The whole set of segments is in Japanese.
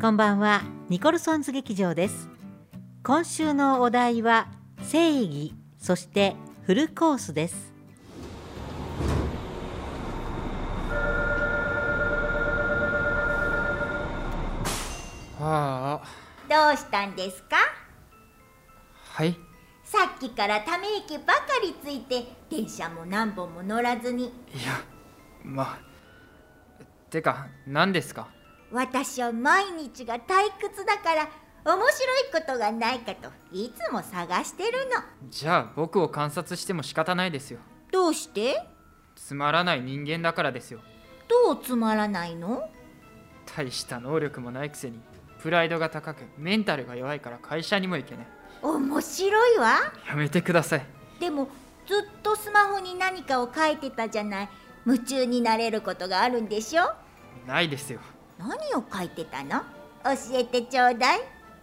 こんばんは、ニコルソンズ劇場です。今週のお題は正義、そしてフルコースです。 はあ。 どうしたんですか？ はい。 さっきからため息ばかりついて電車も何本も乗らずに。 いや、てか何ですか？ 私は毎日が退屈だから面白いことがないかといつも探してるの。 じゃあ僕を観察しても仕方ないですよ。 どうして？ つまらない人間だからですよ。 どうつまらないの？ 大した能力もないくせにプライドが高くメンタルが弱いから会社にも行けない。 面白いわ。 やめてください。 でもずっとスマホに何かを書いてたじゃない。夢中になれることがあるんでしょ？ ないですよ。 何を書いてたの？教えてちょうだい。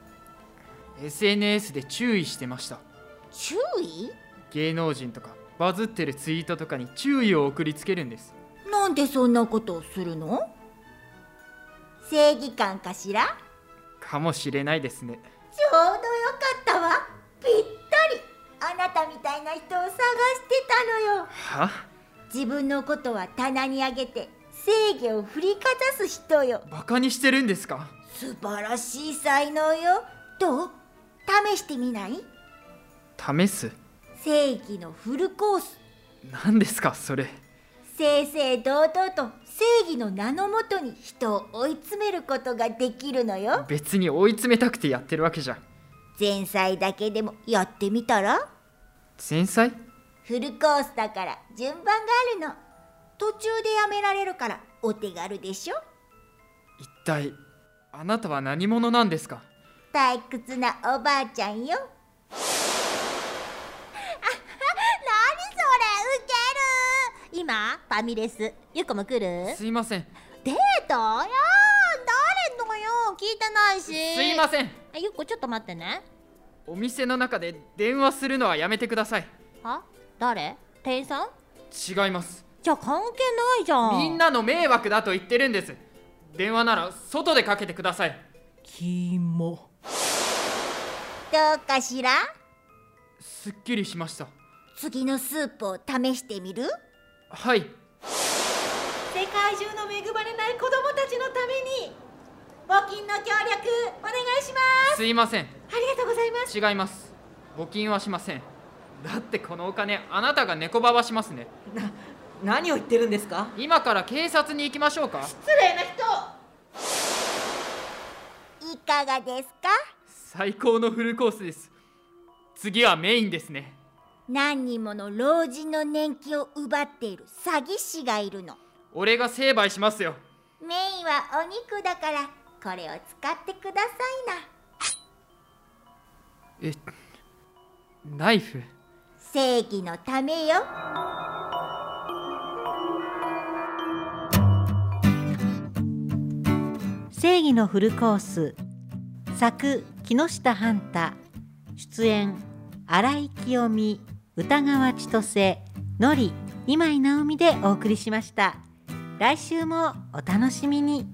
SNS で注意してました。 注意？ 芸能人とかバズってるツイートとかに注意を送りつけるんです。 なんでそんなことをするの？正義感かしら？ かもしれないですね。 ちょうどよかったわ。ぴったり。あなたみたいな人を探してたのよ。 は？ 自分のことは棚にあげて正義を振りかざす人よ。 バカにしてるんですか？ 素晴らしい才能よ。どう？試してみない？ 試す？ 正義のフルコース。 何ですかそれ？ 正々堂々と正義の名のもとに人を追い詰めることができるのよ。 別に追い詰めたくてやってるわけじゃん。 前菜だけでもやってみたら？ 前菜？ フルコースだから順番があるの。途中でやめられるからお手軽でしょ。 一体あなたは何者なんですか？ 退屈なおばあちゃんよ。 今ファミレス、ゆっこも来る？ すいません。 デート？誰のよ、聞いてないし。 すいません。 ゆっこちょっと待ってね。 お店の中で電話するのはやめてください。 は？誰？店員さん？ 違います。 じゃあ関係ないじゃん。 みんなの迷惑だと言ってるんです。電話なら外でかけてください。 キモ。 どうかしら？ すっきりしました。 次のスープを試してみる？ はい。 世界中の恵まれない子供たちのために募金の協力お願いします。 すいません。 ありがとうございます。 違います。募金はしません。だってこのお金あなたが猫ばばしますね。 何を言ってるんですか？ 今から警察に行きましょうか？ 失礼な人。 いかがですか？ 最高のフルコースです。次はメインですね。 何人もの老人の年金を奪っている詐欺師がいるの。 俺が成敗しますよ。 メインはお肉だからこれを使ってくださいな。 ナイフ？ 正義のためよ。 正義のフルコース、作木下半太、出演新井清美、歌川千歳、のり今井直美でお送りしました。来週もお楽しみに。